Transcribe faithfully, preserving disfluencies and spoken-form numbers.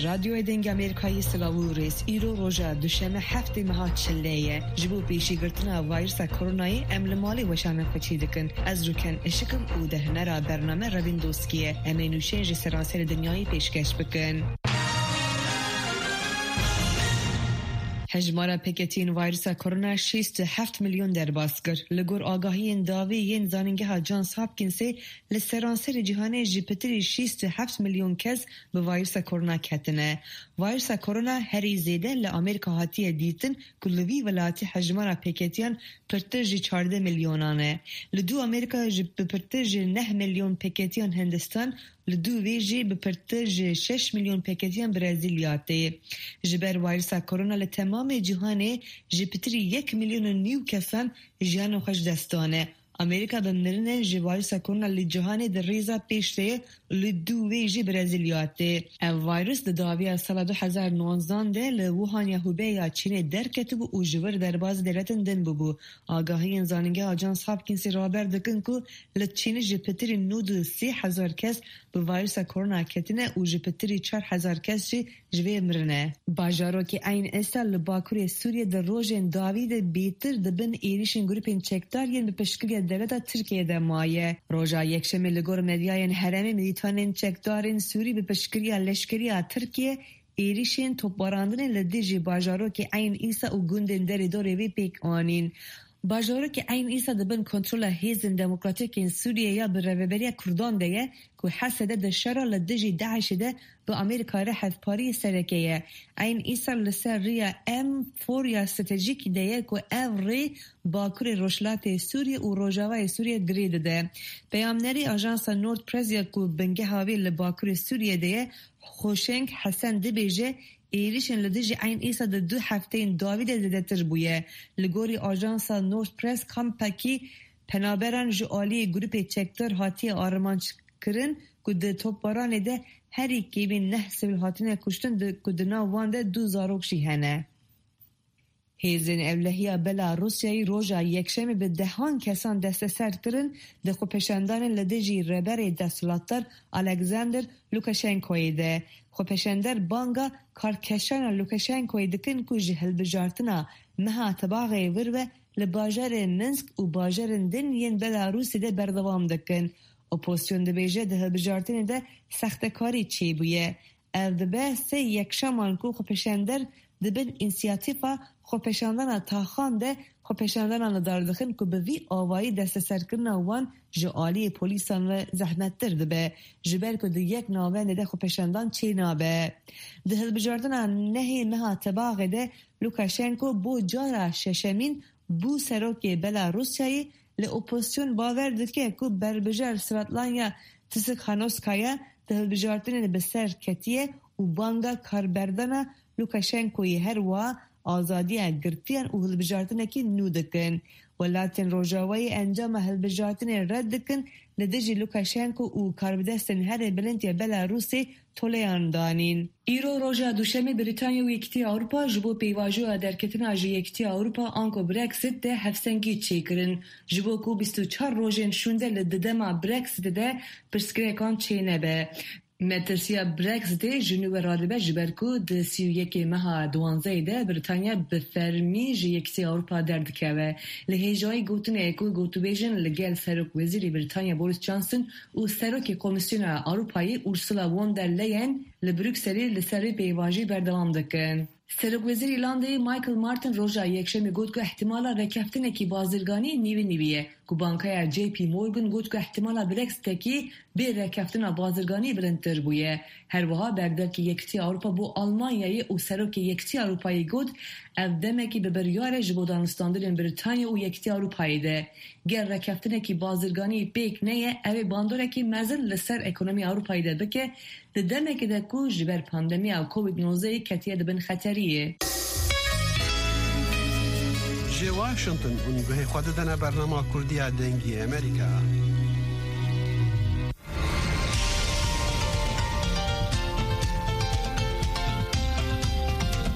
رادیو دنگ امریکایی سلاوورس ایرو روژا دوشنبه هفته ماه چلیه جبو پیشی گرتنا ویروس کرونایی عمل مالی وشان خچی دکن از روکن اشکم او ده نرا برنامه روین دوستکیه امینوشن جی سراسر دنیایی پیشکش بکن. هجمارا پکتین ویروس کرونا شصت و هفت میلیون در باسکر لگور آگاهی انداوی ین زانینگه ها جانس هاپکینسی لسرانسر جهانی جیپتری شصت و هفت میلیون کس به ویروس کرونا کتنه. ویروس کرونا هری زیده لامریکا هاتیه دیتن کلوی ولاتی هجمارا پکتیان پرترجی چارده میلیونانه. لدو امریکا جی پرترجی نه میلیون پکتیان هندستان لدو ویجی به پرترجی شش میلیون پکتیان برزیلیاته. جبر ویروس کرونا لتمام جهانی جیپتری یک میلیون نیو کسان جان خوش دستانه. امریکا به مرنه ویروس کرونا لجهانی در ریزا پیشته لدو ویجی برزیلیاته. ویروس در داویه سال دو هزار و نوزده ده لوهان یهوبه یا چین درکتو و اوجور در باز دلتن دن ببو. آگاهی انزانگه آجانس هاپکینسی رابر دکن که لچین جیپتری نود سی هزار کس به ویروس کرونا کتنه و جیپتری چار هزار کس جی جوی مرنه. باجارو که این اصل لباکوری سوریه در روژن داوید بیتر دبن ایریشن گروپین چکدارین به پشکلی دولت ترکیه ده مایه. روژا یک شمی لگور مدیاین حرمی مدیتانین چکدارین سوری به پشکلی لشکری ترکیه ایریشن توپ باراندن لدیجی باجارو که این ایسا و گوندن دری دوری وی پیک آنین. باجارو که این ایسا دبن کنترل هیزن دموکراتیک این سوریه یا به رویبری کردان ده که حسده ده شرا لدیجی داعش ده به امریکا رحف پاری سرکیه. این ایسا لسر ریا ام فور یا استراتژیک ده که اوری باکور روشلات سوریه و روجاوای سوریه گرید ده. پیامنری آژانس نورد پرز یا که بنگه هاوی لباکور سوریه ده خوشنگ حسن دبیجه ایریشن لدیجی این ایسا ده دو هفته این داوید زده تر بویه. لگوری آژانس نورد پرس کمپکی پنابران جوالی گروپ چکتر هاتی آرمانچ کرن که ده توپاران ده هری که بین نه سویل هاتینه کشتن ده که ده ناوانده دو زاروکشی هنه. هیزن اولهی بلا روسیایی روژا یکشمی به دهان کسان دست سر کرن ده خو پشندان لدیجی ربر دستلاتر الکساندر لوکاشنکوی ده. خو پشندر بانگا کارکشان لوکاشنکوی دکن که جهل بجارتنا مها تباغی وروه لباجر منسک و باجر دن ین بلا روسی ده بردوام دکن. اپوزیسیون ده بیجه ده بجارتن ده سختکاری چی بویه. او ده به سه یکشمان که خو پشندر دبن انسیاتیفا خوپشاندن تاخان ده خوپشاندن داردخن که به وی آوایی دست سرکرن وان جعالی پولیسان و زحمت تر دبه جبر که ده یک ناوین ده خوپشاندن چی نابه ده هل بجاردن نهی مها تباغ ده لوکاشنکو بو جارا ششمین بو سروکی بلا روسیایی لی اپوزیسیون باور دکه که بر بجار سرطلانیا تسک خانوسکایا ده هل بجاردن بسر کتیه و بانگا کاربردن لوکاشنکوی هر وا آزادی گرتیان و هلبجارتنه که نو دکن ولاتن روژاوی انجام هلبجارتنه رد دکن لدیجی لوکاشنکو و کاربدستن هر بلنتی بلاروسی تولیان دانین. ایرو روژا دوشمی بریتانیا و یکتی اروپا جبو پیواجو درکتن آجی یکتی اروپا آنکو برکسیت ده هفسنگی چی کرن. جبو کو بیست و چهار روژن شونده لددما برکسیت ده پرسکریکان چی نبه. مترسیا برکسیت جنوب رادبه جبرکو ده سی و یک ماه دوانزه ده بریتانیا به فرمی جی یکتی اروپا دردکه و لحیجای گوتن اکو گوتو بیجن لگل سروک وزیری بریتانیا بوریس جانسون و سروک کمیسیون اروپایی اورسولا وون در لین لبروکسلی لسری پیواجی بردوام دکن. سروک وزیر ایرلندی مایکل مارتن روژا یکشنبه گفت که احتمالا رکفتن کی بازرگانی نیوی نیویه که بانکای جی پی مورگان گفت که احتمالا برکست کی به رکفتن بازرگانی بلندتر بویه. هر وها بردر که یکتی اروپا بو آلمانیایی و سروک یکتی اروپایی گفت افدمه کی به بریار جبودانستاندرین بریتانیا و یکتی اروپایی ده. گر رکفتن کی بازرگانی بیک نیه اوی باندوره کی مزن لسر اکونومی اروپایی ده بکه ده دمه که ده کوش بر پاندمی او کووید نوزده کتیه ده بن خطریه. جي واشنطن ونقول خدتنا برنامج كردية دنجي أمريكا.